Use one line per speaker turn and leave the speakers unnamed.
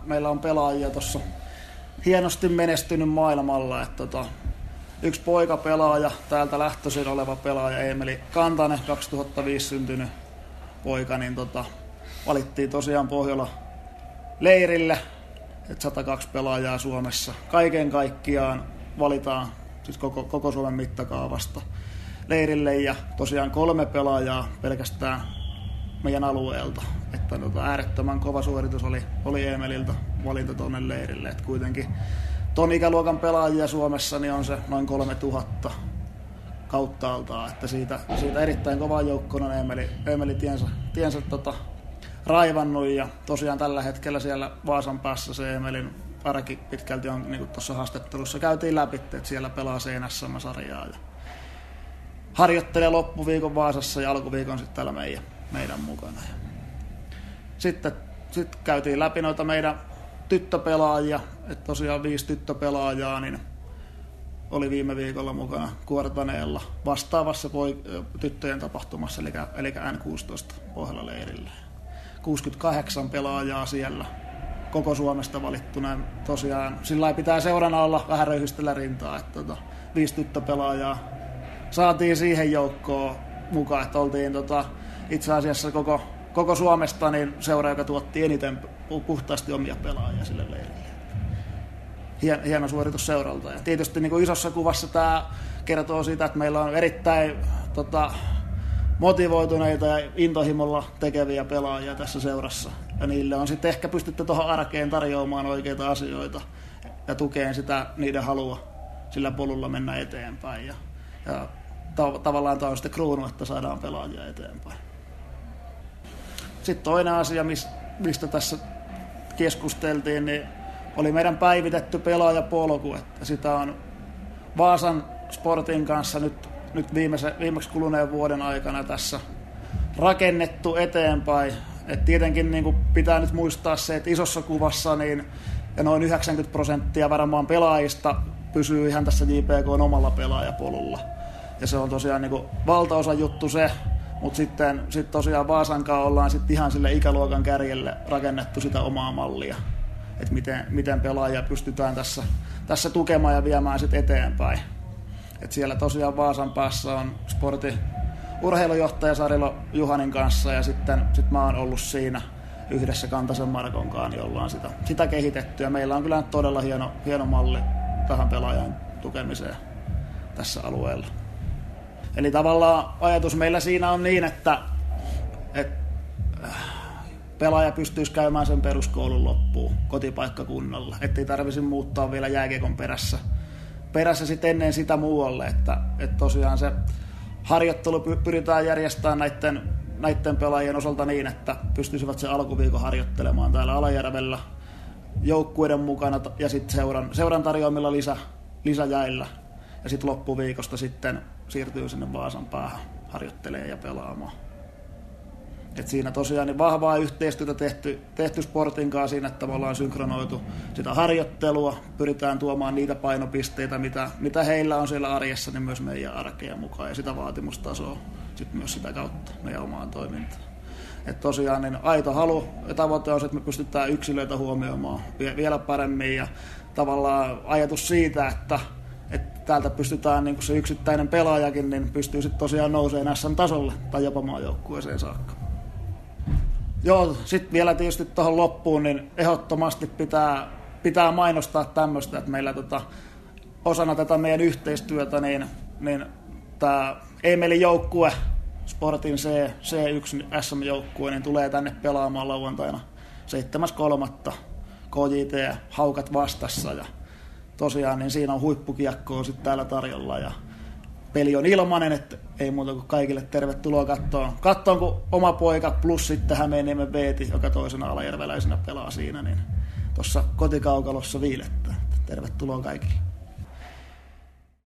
meillä on pelaajia tuossa hienosti menestynyt maailmalla. Yksi poikapelaaja, täältä lähtöisin oleva pelaaja Eemeli Kantanen, 2005 syntynyt poika, niin valittiin tosiaan Pohjola leirille, että 102 pelaajaa Suomessa. Kaiken kaikkiaan valitaan siis koko Suomen mittakaavasta leirille ja tosiaan 3 pelaajaa pelkästään meidän alueelta. Että äärettömän kova suoritus oli Eemeliltä valinta tuonne leirille. Et kuitenkin ton ikäluokan pelaajia Suomessa niin on se noin 3000 kauttaaltaan. Että siitä erittäin kovaa joukkona Eemeli tiensä raivannut ja tosiaan tällä hetkellä siellä Vaasan päässä se Eemelin arki pitkälti on, niin kuin tuossa haastattelussa käytiin läpi, että siellä pelaa CNSM-sarjaa ja harjoittelee loppuviikon Vaasassa ja alkuviikon sitten täällä meidän mukana. Sitten käytiin läpi noita meidän tyttöpelaajia, että tosiaan 5 tyttöpelaajaa niin oli viime viikolla mukana Kuortaneella vastaavassa tyttöjen tapahtumassa, eli N16 Pohjola-leirillä. 68 pelaajaa siellä, koko Suomesta valittuna. Tosiaan sillä pitää seurana olla vähän röyhistellä rintaa, että 5 tyttöpelaajaa saatiin siihen joukkoon mukaan, että oltiin itse asiassa koko Suomesta niin seura, joka tuotti eniten puhtaasti omia pelaajia sille leirille. Hieno suoritus seuralta. Ja tietysti niin kuin isossa kuvassa tämä kertoo siitä, että meillä on erittäin motivoituneita ja intohimolla tekeviä pelaajia tässä seurassa. Ja niille on sitten ehkä pystytty tuohon arkeen tarjoamaan oikeita asioita ja tukeen sitä niiden halua sillä polulla mennä eteenpäin. Ja tavallaan tämä on sitten kruunu, että saadaan pelaajia eteenpäin. Sitten toinen asia, mistä tässä keskusteltiin, niin oli meidän päivitetty pelaajapolku. Että sitä on Vaasan Sportin kanssa nyt viimeksi kuluneen vuoden aikana tässä rakennettu eteenpäin. Et tietenkin niin pitää nyt muistaa se, että isossa kuvassa niin, ja noin 90% varmaan pelaajista pysyy ihan tässä JPK:n omalla pelaajapolulla. Ja se on tosiaan niin valtaosa juttu se, mutta sitten tosiaan Vaasankaan ollaan sitten ihan sille ikäluokan kärjelle rakennettu sitä omaa mallia. Että miten pelaajia pystytään tässä tukemaan ja viemään sitten eteenpäin. Et siellä tosiaan Vaasan päässä on Sportin urheilujohtaja Sarilo Juhanin kanssa ja sitten mä oon ollut siinä yhdessä Kantasen Markon kanssa, jolla on sitä kehitetty. Ja meillä on kyllä todella hieno malli tähän pelaajan tukemiseen tässä alueella. Eli tavallaan ajatus meillä siinä on niin, että pelaaja pystyisi käymään sen peruskoulun loppuun kotipaikkakunnalla, ettei tarvitsisi muuttaa vielä jääkiekon perässä sitten ennen sitä muualle, että tosiaan se harjoittelu pyritään järjestämään näiden pelaajien osalta niin, että pystyisivät sen alkuviikon harjoittelemaan täällä Alajärvellä joukkueiden mukana ja sitten seuran tarjoamilla lisäjäillä ja sitten loppuviikosta sitten siirtyy sinne Vaasan päähän harjoittelemaan ja pelaamaan. Et siinä tosiaan niin vahvaa yhteistyötä tehty Sportin kanssa siinä, että me ollaan synkronoitu sitä harjoittelua, pyritään tuomaan niitä painopisteitä, mitä heillä on siellä arjessa, niin myös meidän arkeen mukaan ja sitä vaatimustasoa sitten myös sitä kautta meidän omaan toimintaan. Et tosiaan niin aito halu ja tavoite on se, että me pystytään yksilöitä huomioimaan vielä paremmin ja tavallaan ajatus siitä, että täältä pystytään niin se yksittäinen pelaajakin niin pystyy sitten tosiaan nousemaan SM-tasolle tai jopa maajoukkueeseen saakka. Joo, sitten vielä tietysti tuohon loppuun, niin ehdottomasti pitää mainostaa tämmöistä, että meillä osana tätä meidän yhteistyötä, niin tämä Eemelin joukkue, Sportin C1 SM-joukkue, niin tulee tänne pelaamaan lauantaina 7.3. KJT Haukat vastassa ja tosiaan niin siinä on huippukiekkoa sitten täällä tarjolla ja peli on ilmainen, että ei muuta kuin kaikille tervetuloa kattoon kun oma poika plus sitten Hämeenniemen Veeti, joka toisena alajärveläisenä pelaa siinä, niin tuossa kotikaukalossa viilettää. Tervetuloa kaikille.